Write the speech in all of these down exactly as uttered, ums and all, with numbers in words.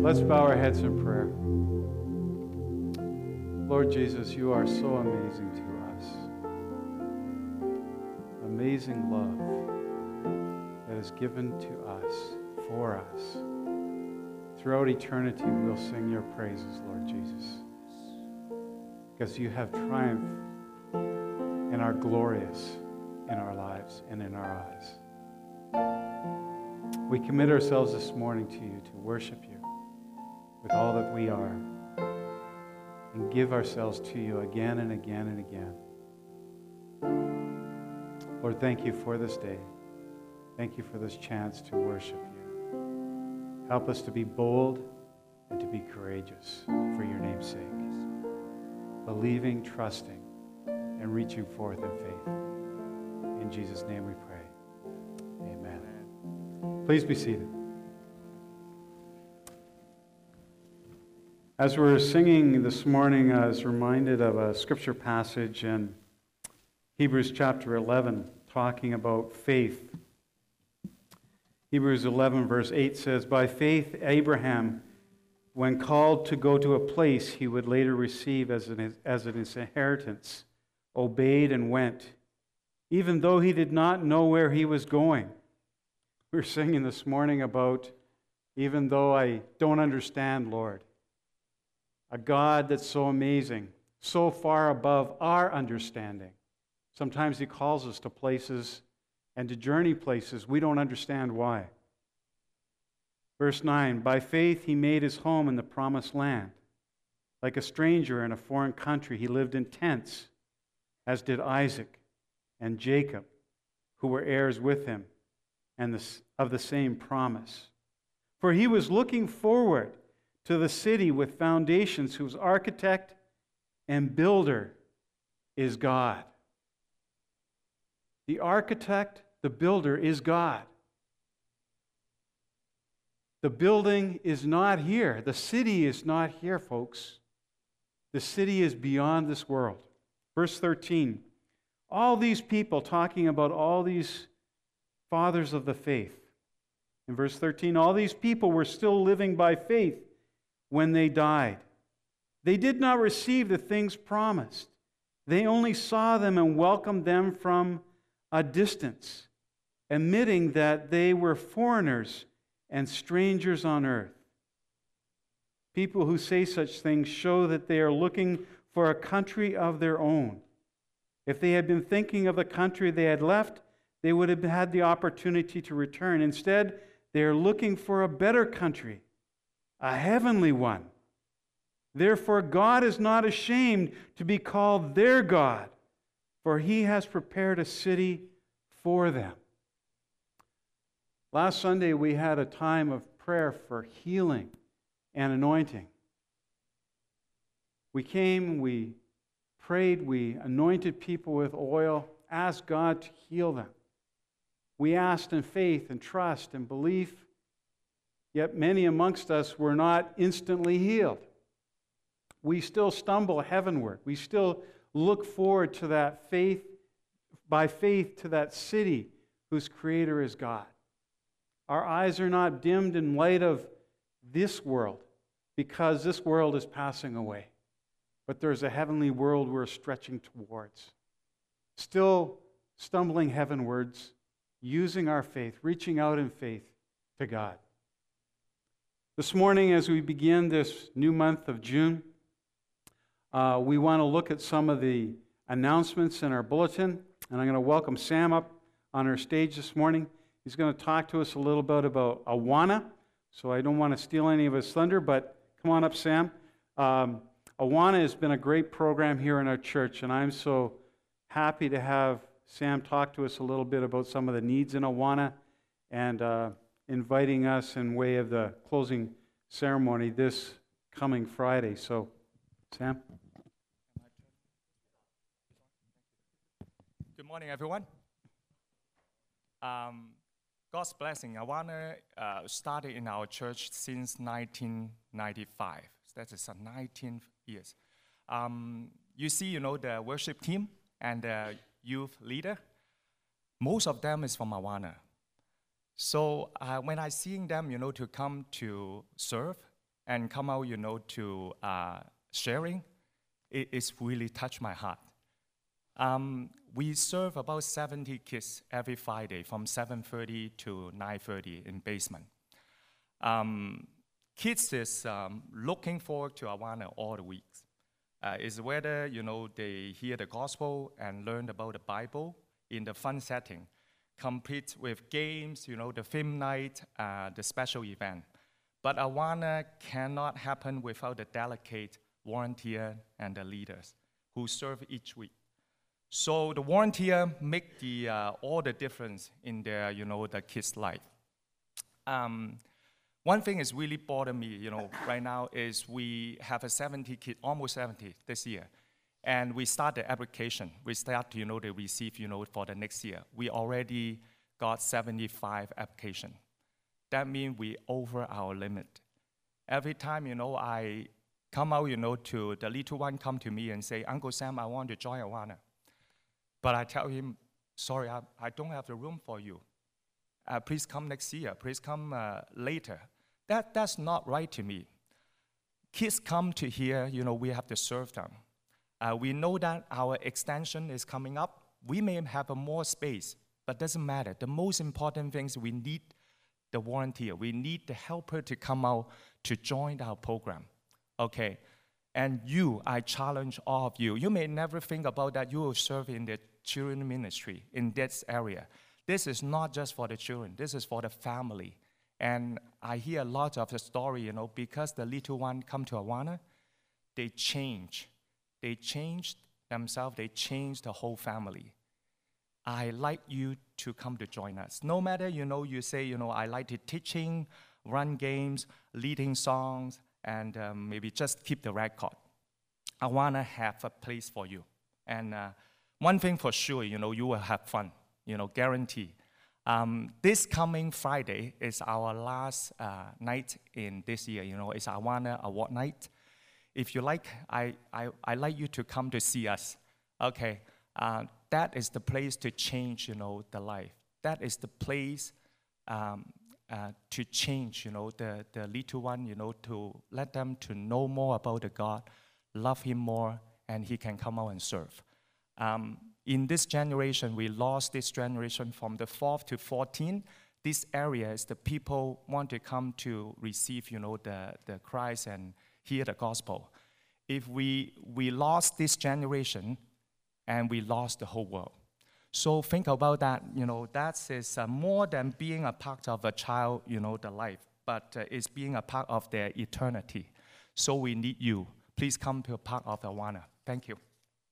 Let's bow our heads in prayer. Lord Jesus, you are so amazing to us. Amazing love that is given to us, for us. Throughout eternity, we'll sing your praises, Lord Jesus, because you have triumphed and are glorious in our lives and in our eyes. We commit ourselves this morning to you to worship you with all that we are and give ourselves to you again and again and again. Lord, thank you for this day. Thank you for this chance to worship you. Help us to be bold and to be courageous for your name's sake. Believing, trusting, and reaching forth in faith. In Jesus' name we pray. Amen. Please be seated. As we're singing this morning, I was reminded of a scripture passage in Hebrews chapter eleven, talking about faith. Hebrews eleven verse eight says, "By faith Abraham, when called to go to a place he would later receive as an, as an inheritance, obeyed and went, even though he did not know where he was going." We were singing this morning about, even though I don't understand, Lord, a God that's so amazing, so far above our understanding. Sometimes he calls us to places and to journey places we don't understand why. Verse nine, "By faith he made his home in the promised land. Like a stranger in a foreign country, he lived in tents, as did Isaac and Jacob, who were heirs with him and the, of the same promise. For he was looking forward to the city with foundations, whose architect and builder is God." The architect, the builder is God. The building is not here. The city is not here, folks. The city is beyond this world. Verse thirteen, all these people, talking about all these fathers of the faith. In verse thirteen, all these people were still living by faith when they died. They did not receive the things promised. They only saw them and welcomed them from a distance, admitting that they were foreigners and strangers on earth. People who say such things show that they are looking for a country of their own. If they had been thinking of the country they had left, they would have had the opportunity to return. Instead, they are looking for a better country, a heavenly one. Therefore, God is not ashamed to be called their God, for he has prepared a city for them. Last Sunday, we had a time of prayer for healing and anointing. We came, we prayed, we anointed people with oil, asked God to heal them. We asked in faith and trust and belief, yet many amongst us were not instantly healed. We still stumble heavenward. We still look forward to that faith, by faith, to that city whose creator is God. Our eyes are not dimmed in light of this world, because this world is passing away. But there's a heavenly world we're stretching towards. Still stumbling heavenwards, using our faith, reaching out in faith to God. This morning, as we begin this new month of June, uh, we want to look at some of the announcements in our bulletin. And I'm going to welcome Sam up on our stage this morning. He's going to talk to us a little bit about Awana. So I don't want to steal any of his thunder, but come on up, Sam. Um, Awana has been a great program here in our church, and I'm so happy to have Sam talk to us a little bit about some of the needs in Awana and uh, inviting us in way of the closing ceremony this coming Friday. So, Sam. Good morning, everyone. Um, God's blessing. Awana uh, started in our church since nineteen ninety-five. That is uh, nineteen years. Um, you see, you know, the worship team and the youth leader, most of them is from Awana. So uh, when I seeing them, you know, to come to serve, and come out, you know, to uh, sharing, it, it's really touched my heart. Um, we serve about seventy kids every Friday from seven thirty to nine thirty in basement. Um, kids is um, looking forward to Awana all the weeks. Uh, it's whether, you know, they hear the gospel and learn about the Bible in the fun setting, complete with games, you know, the film night, uh, the special event. But Awana cannot happen without the delegate, volunteer, and the leaders who serve each week. So the volunteer make the uh, all the difference in their, you know, the kids' life. Um, one thing is really bothering me, you know, right now is we have a seventy kid, almost seventy this year, and we start the application. We start, you know, to receive, you know, for the next year. We already got seventy-five applications. That means we over our limit. Every time, you know, I come out, you know, to the little one come to me and say, Uncle Sam, I want to join Awana. But I tell him, sorry, I, I don't have the room for you. Uh, please come next year. Please come uh, later. That, that's not right to me. Kids come to here, you know, we have to serve them. Uh, we know that our extension is coming up. We may have a more space, but doesn't matter. The most important thing is we need the volunteer. We need the helper to come out to join our program, okay? And you, I challenge all of you. You may never think about that you will serve in the children ministry in this area. This is not just for the children. This is for the family. And I hear a lot of the story, you know, because the little one come to Awana, they change. They change themselves. They change the whole family. I like you to come to join us. No matter, you know, you say, you know, I like the teaching, run games, leading songs, and um, maybe just keep the record. I want to have a place for you. And uh, one thing for sure, you know, you will have fun, you know, guarantee. Um, this coming Friday is our last uh, night in this year, you know, it's Awana Award Night. If you like, I, I, I like you to come to see us, okay? Uh, that is the place to change, you know, the life. That is the place um, uh, to change, you know, the, the little one, you know, to let them to know more about the God, love Him more, and He can come out and serve. Um, in this generation, we lost this generation from the fourth to fourteen. This area is the people want to come to receive, you know, the, the Christ and hear the gospel. If we, we lost this generation, and we lost the whole world. So think about that, you know, that is uh, more than being a part of a child, you know, the life, but uh, it's being a part of their eternity. So we need you. Please come to a part of Awana. Thank you.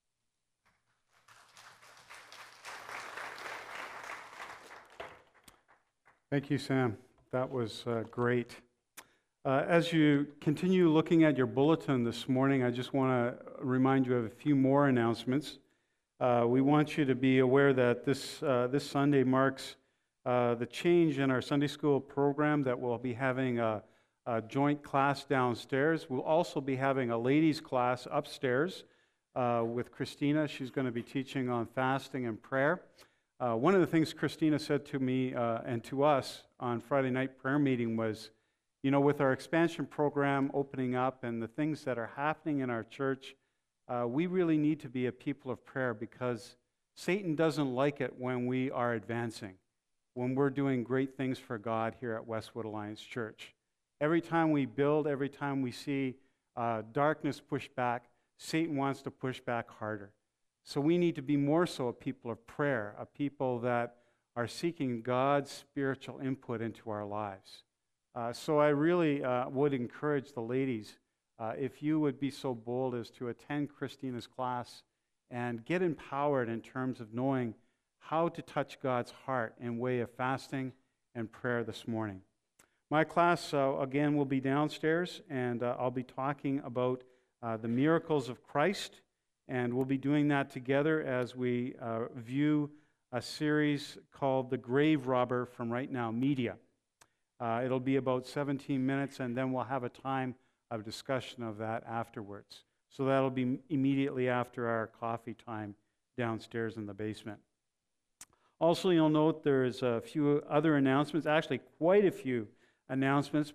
Thank you, Sam. That was uh, great. Uh, as you continue looking at your bulletin this morning, I just want to remind you of a few more announcements. Uh, we want you to be aware that this, uh, this Sunday marks uh, the change in our Sunday school program, that we'll be having a, a joint class downstairs. We'll also be having a ladies' class upstairs uh, with Christina. She's going to be teaching on fasting and prayer. Uh, one of the things Christina said to me uh, and to us on Friday night prayer meeting was, you know, with our expansion program opening up and the things that are happening in our church, uh, we really need to be a people of prayer, because Satan doesn't like it when we are advancing, when we're doing great things for God here at Westwood Alliance Church. Every time we build, every time we see uh, darkness push back, Satan wants to push back harder. So we need to be more so a people of prayer, a people that are seeking God's spiritual input into our lives. Uh, so I really uh, would encourage the ladies, uh, if you would be so bold as to attend Christina's class and get empowered in terms of knowing how to touch God's heart in way of fasting and prayer this morning. My class, uh, again, will be downstairs, and uh, I'll be talking about uh, the miracles of Christ. And we'll be doing that together as we uh, view a series called The Grave Robber from Right Now Media. Uh, it'll be about seventeen minutes, and then we'll have a time of discussion of that afterwards. So that'll be immediately after our coffee time downstairs in the basement. Also, you'll note there's a few other announcements, actually quite a few announcements, but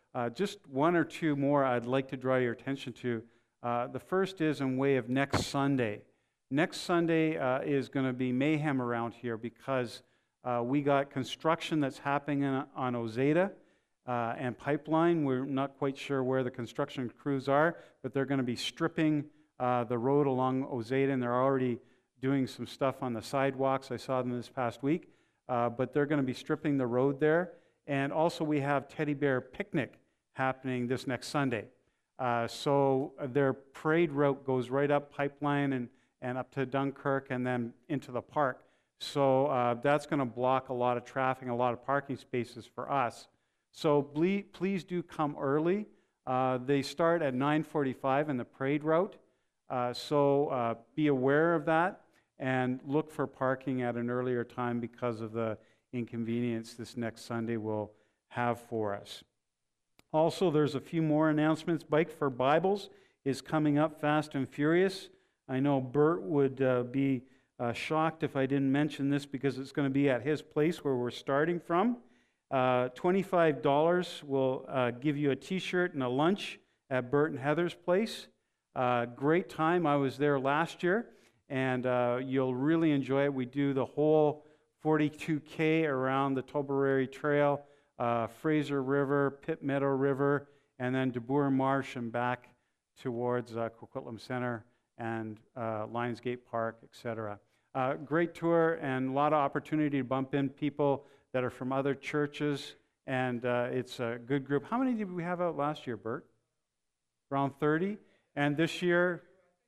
uh, just one or two more I'd like to draw your attention to. Uh, the first is in way of next Sunday. Next Sunday uh, is going to be mayhem around here because uh, we got construction that's happening in, on Ozeta uh, and Pipeline. We're not quite sure where the construction crews are, but they're going to be stripping uh, the road along Ozeta, and they're already doing some stuff on the sidewalks. I saw them this past week, uh, but they're going to be stripping the road there. And also we have Teddy Bear Picnic happening this next Sunday. Uh, so their parade route goes right up Pipeline and and up to Dunkirk and then into the park. So uh, that's going to block a lot of traffic, a lot of parking spaces for us. So ble- please do come early. Uh, they start at nine forty-five in the parade route. Uh, so uh, be aware of that and look for parking at an earlier time because of the inconvenience this next Sunday will have for us. Also, there's a few more announcements. Bike for Bibles is coming up fast and furious. I know Bert would uh, be uh, shocked if I didn't mention this because it's going to be at his place where we're starting from. Uh, twenty-five dollars will uh, give you a t-shirt and a lunch at Bert and Heather's place. Uh, great time. I was there last year, and uh, you'll really enjoy it. We do the whole forty-two K around the Toberary Trail, uh, Fraser River, Pitt Meadow River, and then DeBoer Marsh and back towards uh, Coquitlam Center and uh, Lionsgate Park, et cetera. Uh, great tour and a lot of opportunity to bump in people that are from other churches, and uh, it's a good group. How many did we have out last year, Bert? Around thirty? And this year?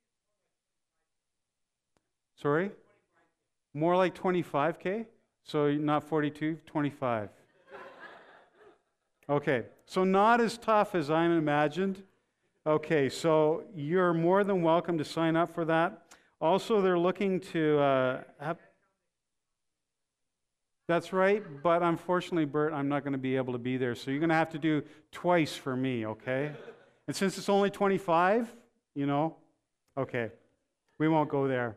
Sorry? More like twenty-five K? So not forty-two, twenty-five. Okay, so not as tough as I imagined. Okay, so you're more than welcome to sign up for that. Also, they're looking to uh, have... That's right, but unfortunately, Bert, I'm not going to be able to be there, so you're going to have to do twice for me, okay? And since it's only twenty-five, you know, okay, we won't go there.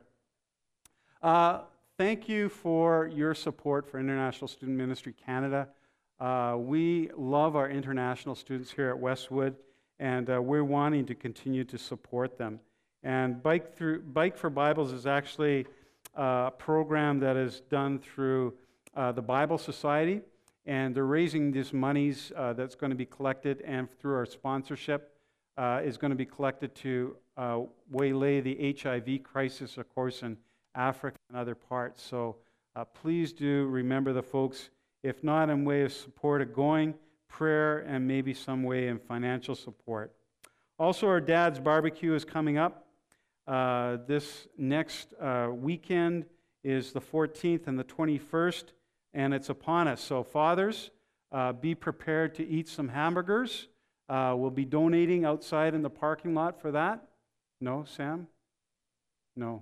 Uh, thank you for your support for International Student Ministry Canada. Uh, we love our international students here at Westwood, and uh, we're wanting to continue to support them. And Bike through Bike for Bibles is actually a program that is done through uh, the Bible Society, and they're raising these monies uh, that's going to be collected, and through our sponsorship uh, is going to be collected to uh, waylay the H I V crisis, of course, in Africa and other parts. So uh, please do remember the folks, if not in way of support of going, prayer, and maybe some way in financial support. Also, our Dad's Barbecue is coming up. Uh, this next uh, weekend is the fourteenth and the twenty-first, and it's upon us. So fathers, uh, be prepared to eat some hamburgers. Uh, we'll be donating outside in the parking lot for that. No, Sam? No.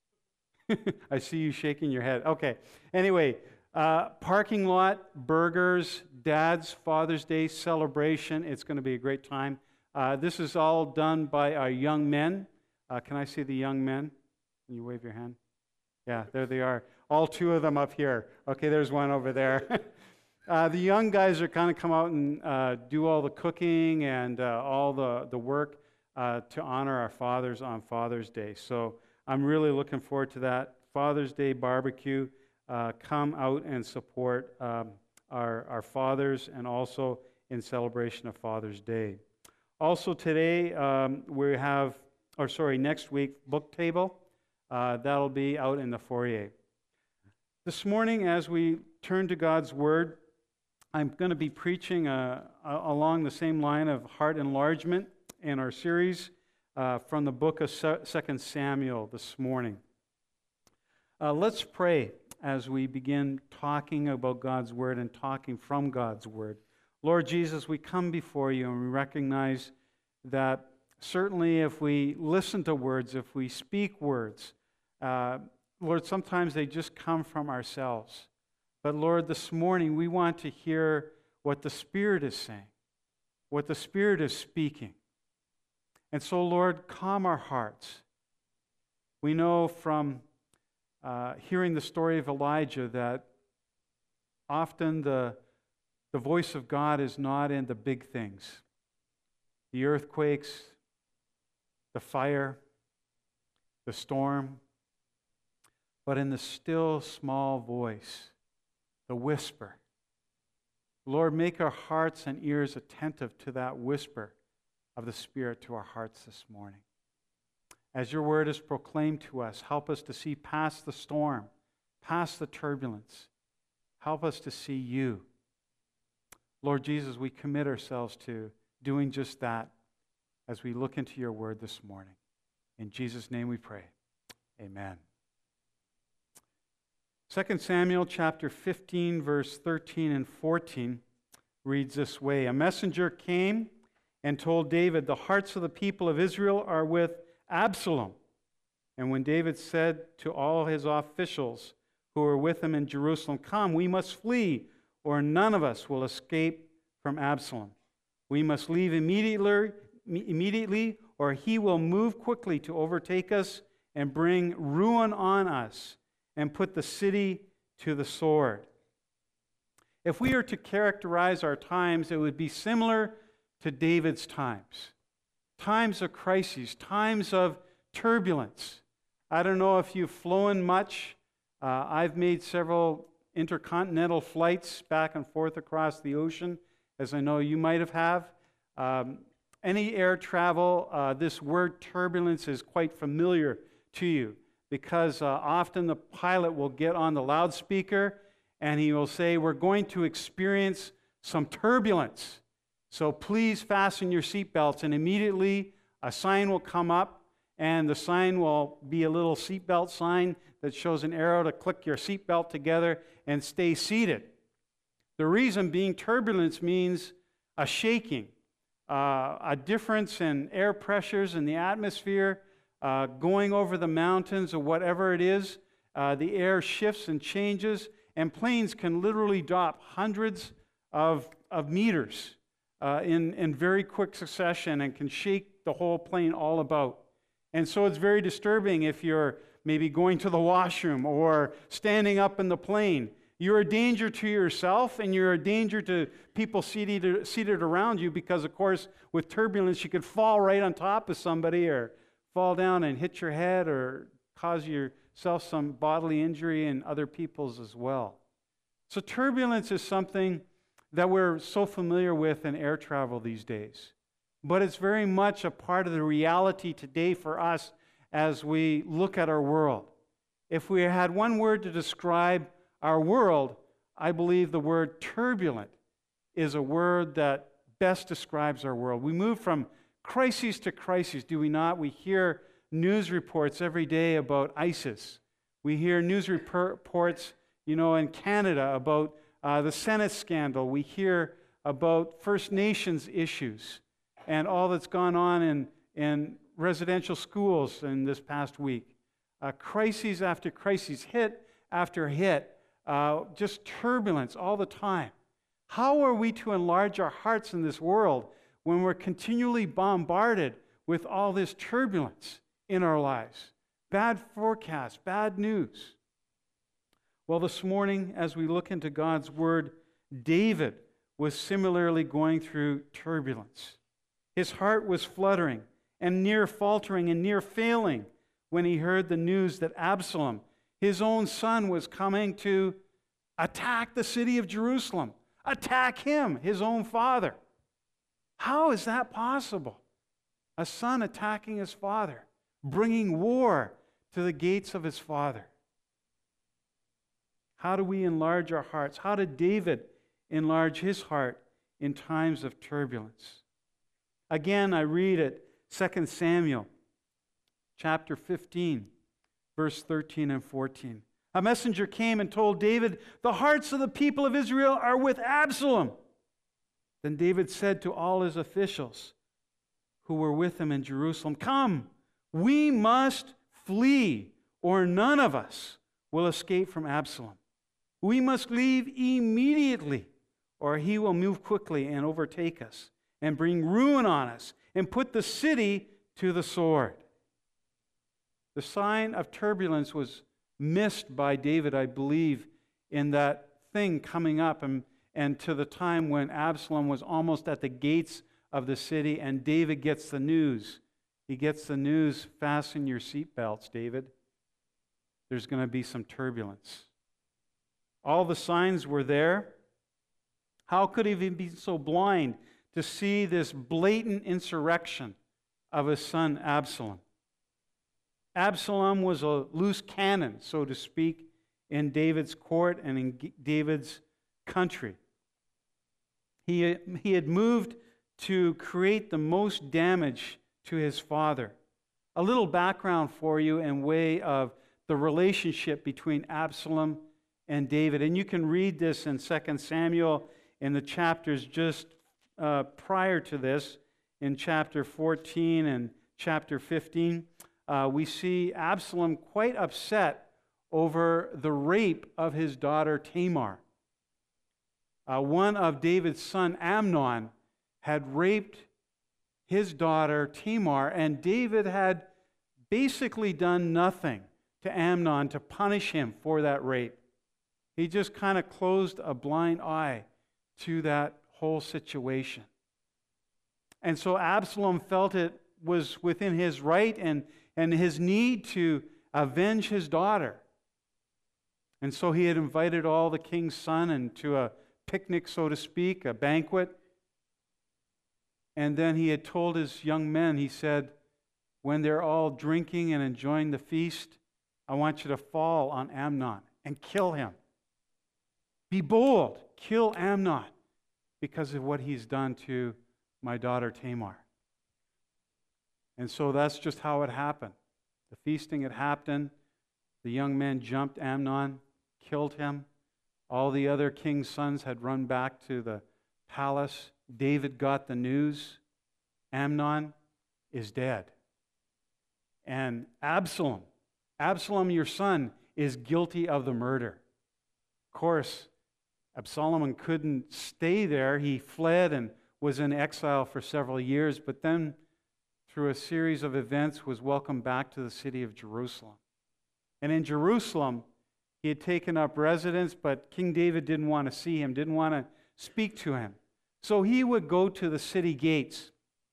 I see you shaking your head. Okay. Anyway, uh, parking lot, burgers, Dad's Father's Day celebration. It's going to be a great time. Uh, this is all done by our young men. Uh, can I see the young men? Can you wave your hand? Yeah, there they are. All two of them up here. Okay, there's one over there. uh, the young guys are kind of come out and uh, do all the cooking and uh, all the, the work uh, to honor our fathers on Father's Day. So I'm really looking forward to that. Father's Day barbecue. Uh, come out and support um, our, our fathers, and also in celebration of Father's Day. Also today, um, we have, or sorry, next week, book table. Uh, that'll be out in the foyer. This morning, as we turn to God's Word, I'm going to be preaching uh, along the same line of heart enlargement in our series uh, from the book of Second Samuel this morning. Uh, let's pray as we begin talking about God's Word and talking from God's Word. Lord Jesus, we come before you and we recognize that certainly if we listen to words, if we speak words, uh, Lord, sometimes they just come from ourselves. But Lord, this morning we want to hear what the Spirit is saying, what the Spirit is speaking. And so, Lord, calm our hearts. We know from uh, hearing the story of Elijah that often the The voice of God is not in the big things, the earthquakes, the fire, the storm, but in the still small voice, the whisper. Lord, make our hearts and ears attentive to that whisper of the Spirit to our hearts this morning. As your word is proclaimed to us, help us to see past the storm, past the turbulence. Help us to see you. Lord Jesus, we commit ourselves to doing just that as we look into your word this morning. In Jesus' name we pray. Amen. Second Samuel chapter fifteen, verse thirteen and fourteen reads this way. A messenger came and told David, the hearts of the people of Israel are with Absalom. And when David said to all his officials who were with him in Jerusalem, come, we must flee, or none of us will escape from Absalom. We must leave immediately, immediately, or he will move quickly to overtake us and bring ruin on us and put the city to the sword. If we are to characterize our times, it would be similar to David's times. Times of crises, times of turbulence. I don't know if you've flown much. Uh, I've made several intercontinental flights back and forth across the ocean, as I know you might have. have. Um, any air travel, uh, this word turbulence is quite familiar to you, because uh, often the pilot will get on the loudspeaker and he will say, we're going to experience some turbulence. So please fasten your seatbelts. And immediately a sign will come up, and the sign will be a little seatbelt sign that shows an arrow to click your seatbelt together and stay seated. The reason being, turbulence means a shaking, uh, a difference in air pressures in the atmosphere, uh, going over the mountains or whatever it is. Uh, the air shifts and changes, and planes can literally drop hundreds of, of meters uh, in, in very quick succession and can shake the whole plane all about. And so it's very disturbing if you're maybe going to the washroom or standing up in the plane. You're a danger to yourself, and you're a danger to people seated, seated around you, because, of course, with turbulence, you could fall right on top of somebody or fall down and hit your head or cause yourself some bodily injury and other people's as well. So turbulence is something that we're so familiar with in air travel these days. But it's very much a part of the reality today for us as we look at our world. If we had one word to describe our world, I believe the word turbulent is a word that best describes our world. We move from crises to crises, do we not? We hear news reports every day about ISIS. We hear news reports, you know, in Canada about uh, the Senate scandal. We hear about First Nations issues and all that's gone on in, in residential schools in this past week. Uh, crises after crises, hit after hit, uh, just turbulence all the time. How are we to enlarge our hearts in this world when we're continually bombarded with all this turbulence in our lives? Bad forecasts, bad news. Well, this morning, as we look into God's Word, David was similarly going through turbulence. His heart was fluttering and near faltering and near failing when he heard the news that Absalom, his own son, was coming to attack the city of Jerusalem, attack him, his own father. How is that possible? A son attacking his father, bringing war to the gates of his father. How do we enlarge our hearts? How did David enlarge his heart in times of turbulence? Again, I read it, Second Samuel chapter fifteen, verse thirteen and fourteen. A messenger came and told David, the hearts of the people of Israel are with Absalom. Then David said to all his officials who were with him in Jerusalem, come, we must flee, or none of us will escape from Absalom. We must leave immediately, or he will move quickly and overtake us and bring ruin on us and put the city to the sword. The sign of turbulence was missed by David, I believe, in that thing coming up. And, and to the time when Absalom was almost at the gates of the city, and David gets the news. He gets the news, fasten your seatbelts, David. There's going to be some turbulence. All the signs were there. How could he be so blind to see this blatant insurrection of his son Absalom? Absalom was a loose cannon, so to speak, in David's court and in David's country. He, he had moved to create the most damage to his father. A little background for you in way of the relationship between Absalom and David. And you can read this in Second Samuel in the chapters just uh, prior to this, in chapter fourteen and chapter fifteen. Uh, we see Absalom quite upset over the rape of his daughter Tamar. Uh, one of David's son, Amnon, had raped his daughter Tamar, and David had basically done nothing to Amnon to punish him for that rape. He just kind of closed a blind eye to that whole situation. And so Absalom felt it was within his right and, and his need to avenge his daughter. And so he had invited all the king's son into a picnic, so to speak, a banquet. And then he had told his young men, he said, when they're all drinking and enjoying the feast, I want you to fall on Amnon and kill him. Be bold, kill Amnon because of what he's done to my daughter Tamar. And so that's just how it happened. The feasting had happened. The young men jumped Amnon, killed him. All the other king's sons had run back to the palace. David got the news. Amnon is dead. And Absalom, Absalom, your son, is guilty of the murder. Of course, Absalom couldn't stay there. He fled and was in exile for several years, but then through a series of events was welcomed back to the city of Jerusalem. And in Jerusalem, he had taken up residence, but King David didn't want to see him, didn't want to speak to him. So he would go to the city gates.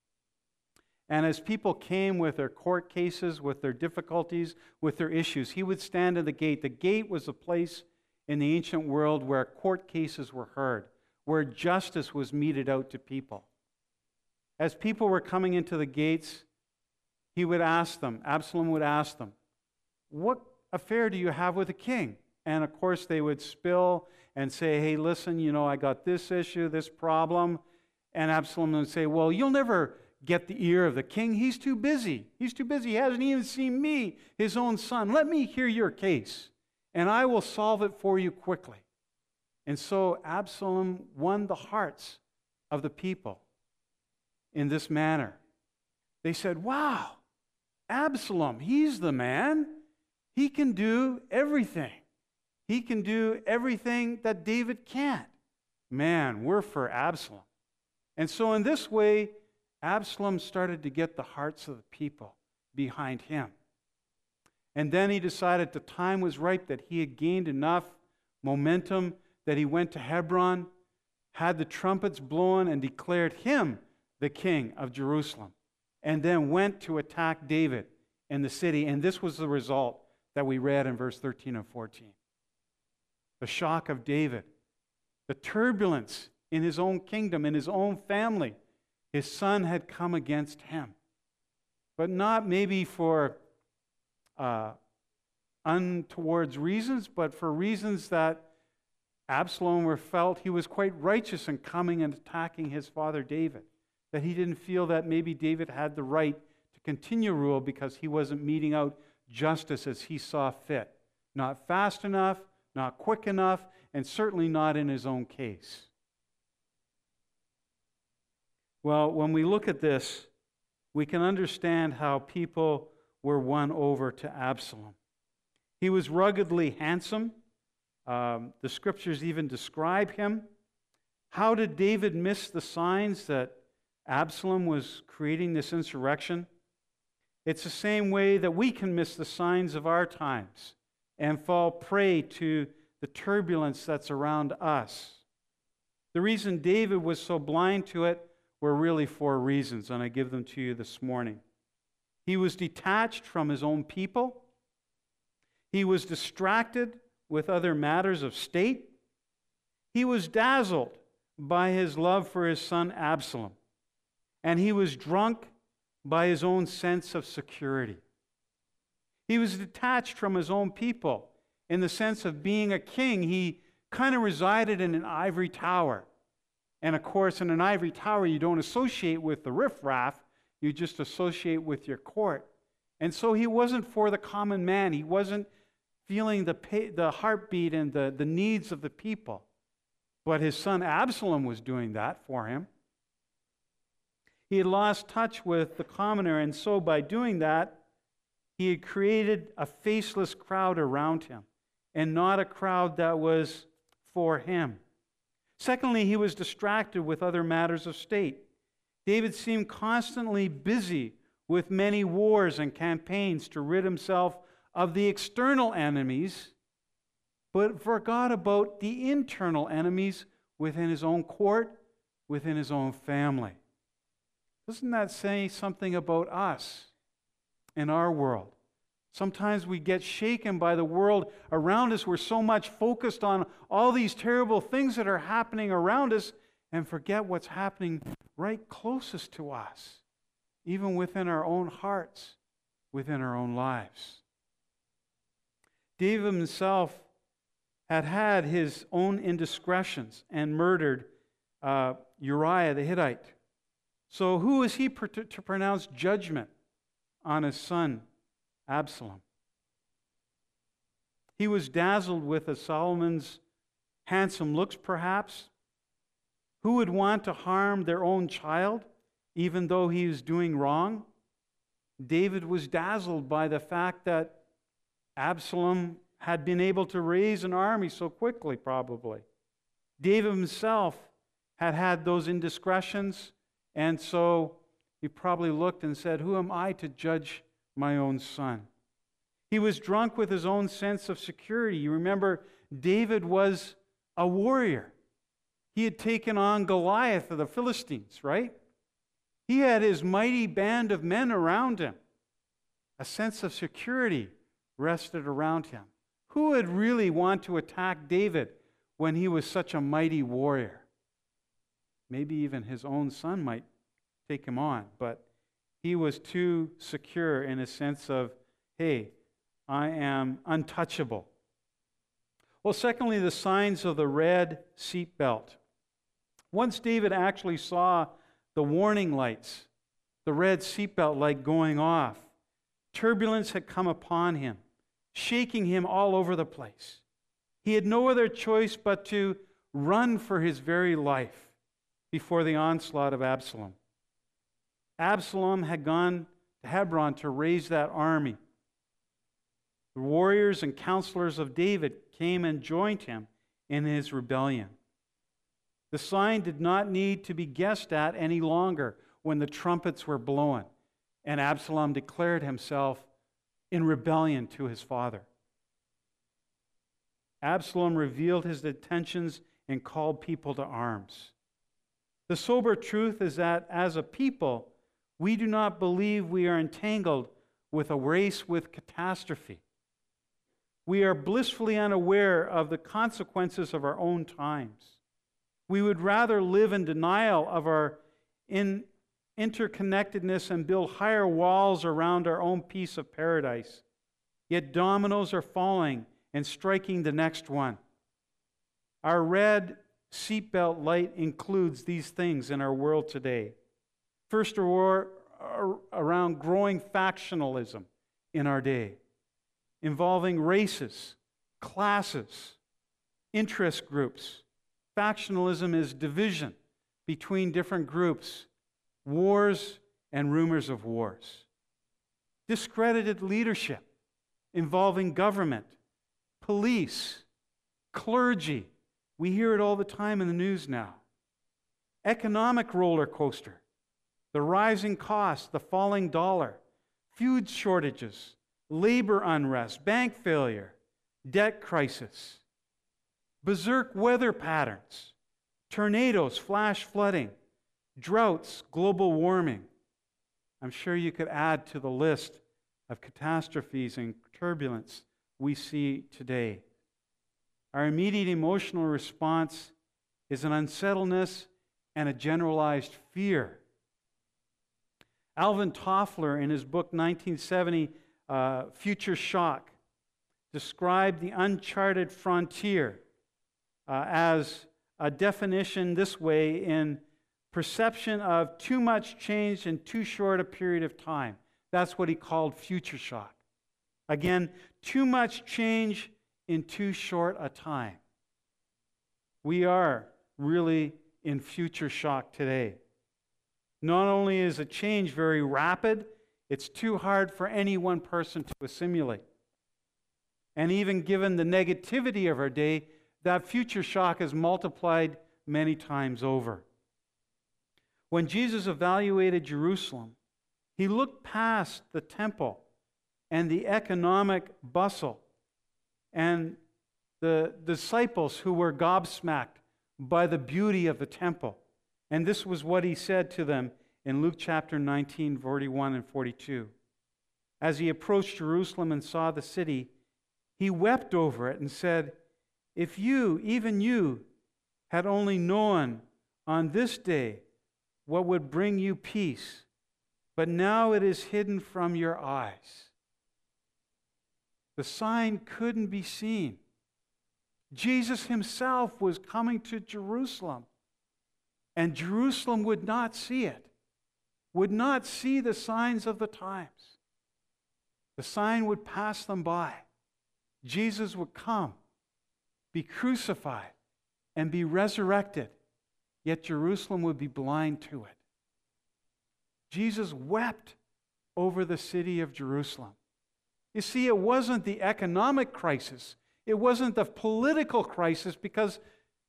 And as people came with their court cases, with their difficulties, with their issues, he would stand at the gate. The gate was a place in the ancient world where court cases were heard, where justice was meted out to people. As people were coming into the gates, he would ask them, Absalom would ask them, what affair do you have with the king? And of course they would spill and say, hey, listen, you know, I got this issue, this problem. And Absalom would say, well, you'll never get the ear of the king. He's too busy. He's too busy. He hasn't even seen me, his own son. Let me hear your case, and I will solve it for you quickly. And so Absalom won the hearts of the people in this manner. They said, wow, Absalom, he's the man. He can do everything. He can do everything that David can't. Man, we're for Absalom. And so in this way, Absalom started to get the hearts of the people behind him. And then he decided the time was ripe, that he had gained enough momentum, that he went to Hebron, had the trumpets blown, and declared him the king of Jerusalem, and then went to attack David in the city. And this was the result that we read in verse thirteen and fourteen. The shock of David, the turbulence in his own kingdom, in his own family. His son had come against him, but not maybe for uh, untoward reasons, but for reasons that Absalom felt he was quite righteous in coming and attacking his father David, that he didn't feel that maybe David had the right to continue rule because he wasn't meting out justice as he saw fit. Not fast enough, not quick enough, and certainly not in his own case. Well, when we look at this, we can understand how people were won over to Absalom. He was ruggedly handsome. Um, the scriptures even describe him. How did David miss the signs that Absalom was creating this insurrection? It's the same way that we can miss the signs of our times and fall prey to the turbulence that's around us. The reason David was so blind to it were really four reasons, and I give them to you this morning. He was detached from his own people. He was distracted with other matters of state. He was dazzled by his love for his son Absalom. And he was drunk by his own sense of security. He was detached from his own people in the sense of being a king. He kind of resided in an ivory tower. And of course, in an ivory tower, you don't associate with the riffraff, you just associate with your court. And so he wasn't for the common man. He wasn't feeling the, pay, the heartbeat and the, the needs of the people. But his son Absalom was doing that for him. He had lost touch with the commoner, and so by doing that, he had created a faceless crowd around him, and not a crowd that was for him. Secondly, he was distracted with other matters of state. David seemed constantly busy with many wars and campaigns to rid himself of the external enemies, but forgot about the internal enemies within his own court, within his own family. Doesn't that say something about us in our world? Sometimes we get shaken by the world around us. We're so much focused on all these terrible things that are happening around us and forget what's happening right closest to us, even within our own hearts, within our own lives. David himself had had his own indiscretions and murdered uh, Uriah the Hittite. So who is he per- to pronounce judgment on his son Absalom? He was dazzled with Solomon's handsome looks, perhaps. Who would want to harm their own child, even though he is doing wrong? David was dazzled by the fact that Absalom had been able to raise an army so quickly, probably. David himself had had those indiscretions, and so he probably looked and said, "Who am I to judge my own son?" He was drunk with his own sense of security. You remember, David was a warrior. He had taken on Goliath of the Philistines, right? He had his mighty band of men around him. A sense of security rested around him. Who would really want to attack David when he was such a mighty warrior? Maybe even his own son might take him on, but he was too secure in a sense of, hey, I am untouchable. Well, secondly, the signs of the red seatbelt. Once David actually saw the warning lights, the red seatbelt light going off, turbulence had come upon him, shaking him all over the place. He had no other choice but to run for his very life before the onslaught of Absalom. Absalom had gone to Hebron to raise that army. The warriors and counselors of David came and joined him in his rebellion. The sign did not need to be guessed at any longer when the trumpets were blown and Absalom declared himself in rebellion to his father. Absalom revealed his intentions and called people to arms. The sober truth is that as a people, we do not believe we are entangled with a race with catastrophe. We are blissfully unaware of the consequences of our own times. We would rather live in denial of our in interconnectedness and build higher walls around our own piece of paradise. Yet dominoes are falling and striking the next one. Our red seatbelt light includes these things in our world today. First, a war around growing factionalism in our day, involving races, classes, interest groups. Factionalism is division between different groups, wars and rumors of wars. Discredited leadership involving government, police, clergy. We hear it all the time in the news now. Economic roller coaster, the rising costs, the falling dollar, food shortages, labor unrest, bank failure, debt crisis, berserk weather patterns, tornadoes, flash flooding, droughts, global warming. I'm sure you could add to the list of catastrophes and turbulence we see today. Our immediate emotional response is an unsettledness and a generalized fear. Alvin Toffler, in his book nineteen seventy, uh, Future Shock, described the uncharted frontier uh, as a definition this way: in perception of too much change in too short a period of time. That's what he called future shock. Again, too much change in too short a time. We are really in future shock today. Not only is a change very rapid, it's too hard for any one person to assimilate. And even given the negativity of our day, that future shock is multiplied many times over. When Jesus evaluated Jerusalem, he looked past the temple and the economic bustle and the disciples who were gobsmacked by the beauty of the temple. And this was what he said to them in Luke chapter nineteen, forty-one and forty-two. As he approached Jerusalem and saw the city, he wept over it and said, "If you, even you, had only known on this day what would bring you peace, but now it is hidden from your eyes." The sign couldn't be seen. Jesus himself was coming to Jerusalem, and Jerusalem would not see it, would not see the signs of the times. The sign would pass them by. Jesus would come, be crucified, and be resurrected, yet Jerusalem would be blind to it. Jesus wept over the city of Jerusalem. You see, it wasn't the economic crisis. It wasn't the political crisis, because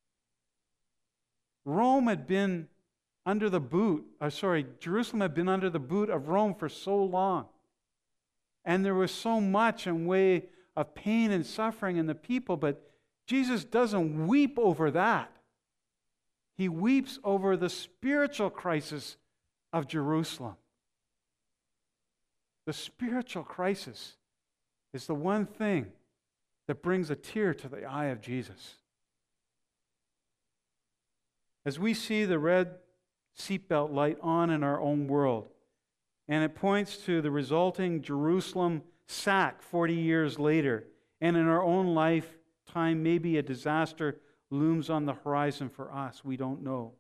Rome had been under the boot, or sorry, Jerusalem had been under the boot of Rome for so long. And there was so much in way of pain and suffering in the people, but Jesus doesn't weep over that. He weeps over the spiritual crisis of Jerusalem. The spiritual crisis is the one thing that brings a tear to the eye of Jesus. As we see the red seatbelt light on in our own world, and it points to the resulting Jerusalem sack forty years later, and in our own lifetime, maybe a disaster looms on the horizon for us. We don't know.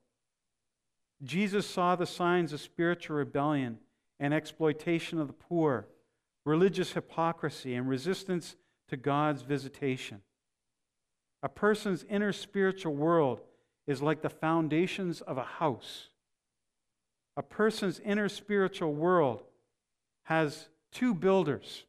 Jesus saw the signs of spiritual rebellion and exploitation of the poor, religious hypocrisy, and resistance to God's visitation. A person's inner spiritual world is like the foundations of a house. A person's inner spiritual world has two builders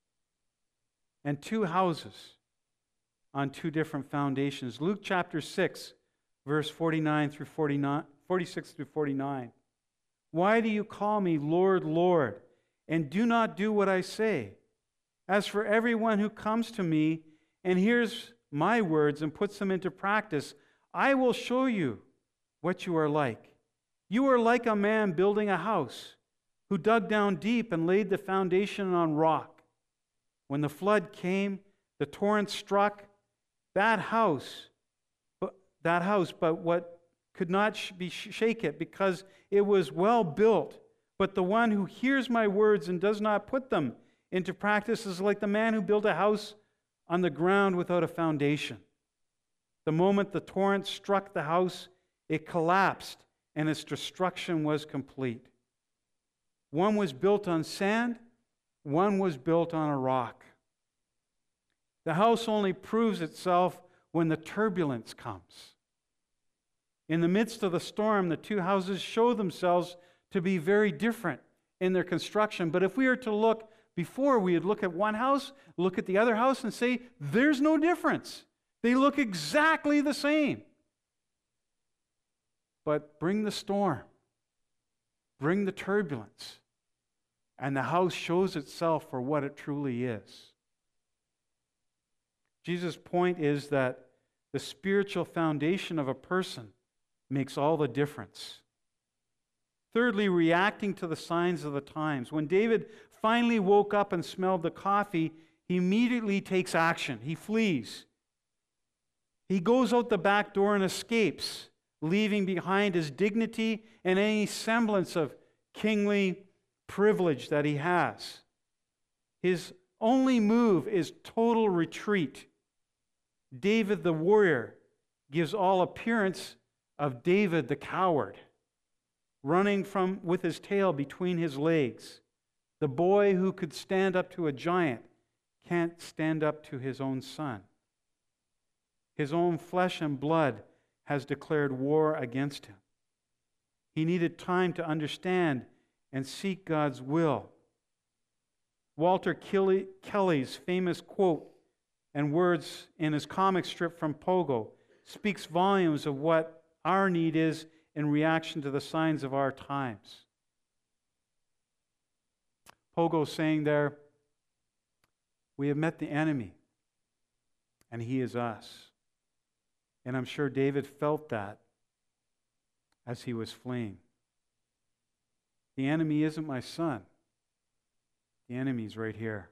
and two houses on two different foundations. Luke chapter six, verse forty-nine through forty-nine, forty-six through forty-nine. "Why do you call me Lord, Lord, and do not do what I say? As for everyone who comes to me and hears my words and puts them into practice, I will show you what you are like. You are like a man building a house who dug down deep and laid the foundation on rock. When the flood came, the torrent struck that house, but that house, but what could not sh- be sh- shake it, because it was well built. But the one who hears my words and does not put them into practice is like the man who built a house on the ground without a foundation. The moment the torrent struck the house, it collapsed, and its destruction was complete. One was built on sand, one was built on a rock. The house only proves itself when the turbulence comes. In the midst of the storm, the two houses show themselves to be very different in their construction. But if we were to look before, we would look at one house, look at the other house, and say, there's no difference. They look exactly the same. But bring the storm, bring the turbulence, and the house shows itself for what it truly is. Jesus' point is that the spiritual foundation of a person makes all the difference. Thirdly, reacting to the signs of the times. When David finally woke up and smelled the coffee, he immediately takes action. He flees. He goes out the back door and escapes, leaving behind his dignity and any semblance of kingly privilege that he has. His only move is total retreat. David the warrior gives all appearance of David the coward, running from with his tail between his legs. The boy who could stand up to a giant can't stand up to his own son. His own flesh and blood has declared war against him. He needed time to understand and seek God's will. Walter Kelly's famous quote and words in his comic strip from Pogo speaks volumes of what our need is in reaction to the signs of our times. Pogo saying there, we have met the enemy, and he is us. And I'm sure David felt that as he was fleeing. The enemy isn't my son. The enemy's right here.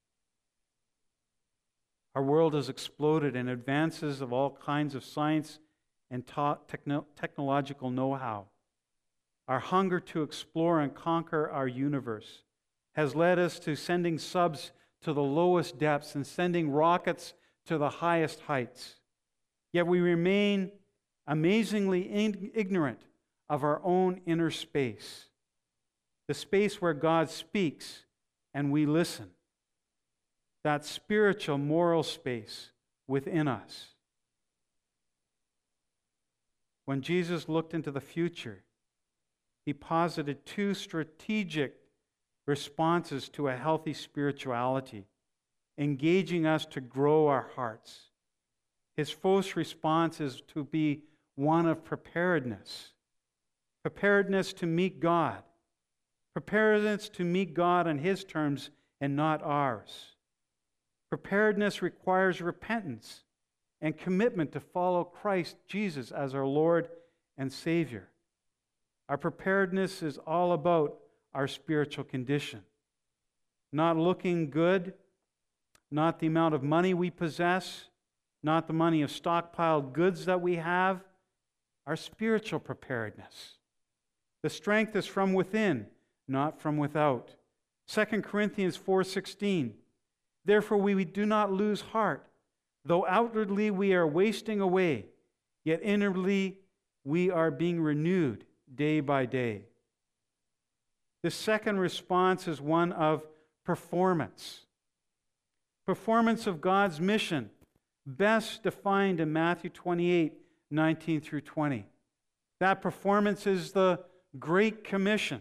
Our world has exploded in advances of all kinds of science and ta- techno- technological know-how. Our hunger to explore and conquer our universe has led us to sending subs to the lowest depths and sending rockets to the highest heights. Yet we remain amazingly in- ignorant of our own inner space, the space where God speaks and we listen, that spiritual, moral space within us. When Jesus looked into the future, he posited two strategic responses to a healthy spirituality, engaging us to grow our hearts. His first response is to be one of preparedness. Preparedness to meet God. Preparedness to meet God on His terms and not ours. Preparedness requires repentance and commitment to follow Christ Jesus as our Lord and Savior. Our preparedness is all about our spiritual condition. Not looking good, not the amount of money we possess, not the money of stockpiled goods that we have, our spiritual preparedness. The strength is from within, not from without. Second Corinthians four sixteen. Therefore we do not lose heart. Though outwardly we are wasting away, yet inwardly we are being renewed day by day. The second response is one of performance. Performance of God's mission, best defined in Matthew twenty-eight, nineteen through twenty. That performance is the Great Commission.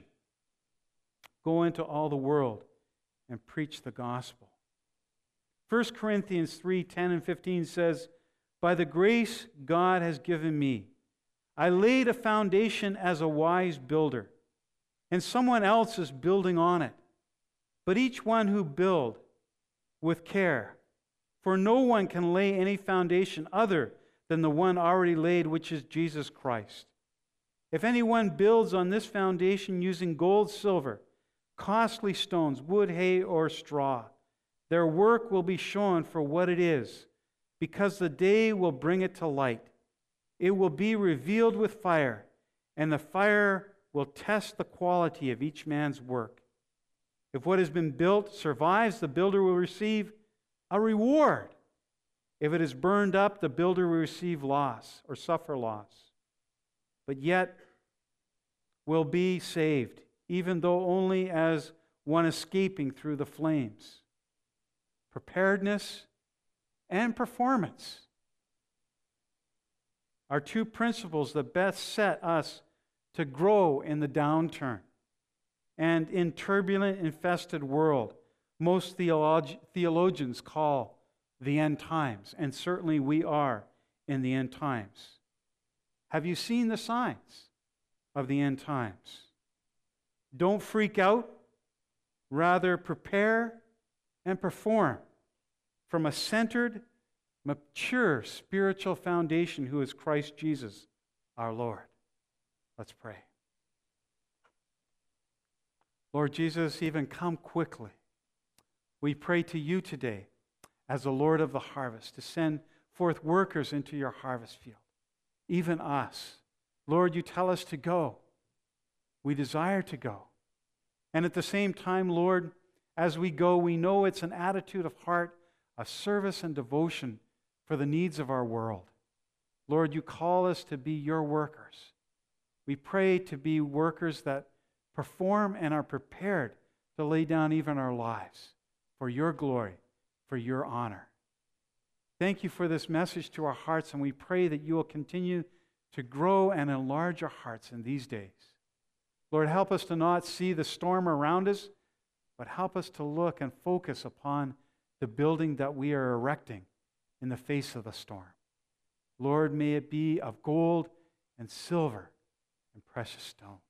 Go into all the world and preach the gospel. First Corinthians three, ten and fifteen says, by the grace God has given me, I laid a foundation as a wise builder, and someone else is building on it. But each one who build with care, for no one can lay any foundation other than the one already laid, which is Jesus Christ. If anyone builds on this foundation using gold, silver, costly stones, wood, hay, or straw, their work will be shown for what it is, because the day will bring it to light. It will be revealed with fire, and the fire will test the quality of each man's work. If what has been built survives, the builder will receive a reward. If it is burned up, the builder will receive loss or suffer loss. But yet will be saved, even though only as one escaping through the flames. Preparedness and performance are two principles that best set us to grow in the downturn and in turbulent, infested world most theolog- theologians call the end times, and certainly we are in the end times. Have you seen the signs of the end times? Don't freak out. Rather, prepare and perform from a centered, mature spiritual foundation who is Christ Jesus our Lord. Let's pray. Lord Jesus, even come quickly. We pray to you today as the Lord of the harvest to send forth workers into your harvest field, even us. Lord, you tell us to go. We desire to go. And at the same time, Lord, as we go, we know it's an attitude of heart, of service and devotion for the needs of our world. Lord, you call us to be your workers. We pray to be workers that perform and are prepared to lay down even our lives for your glory, for your honor. Thank you for this message to our hearts, and we pray that you will continue to grow and enlarge our hearts in these days. Lord, help us to not see the storm around us, but help us to look and focus upon the building that we are erecting in the face of the storm. Lord, may it be of gold and silver and precious stone.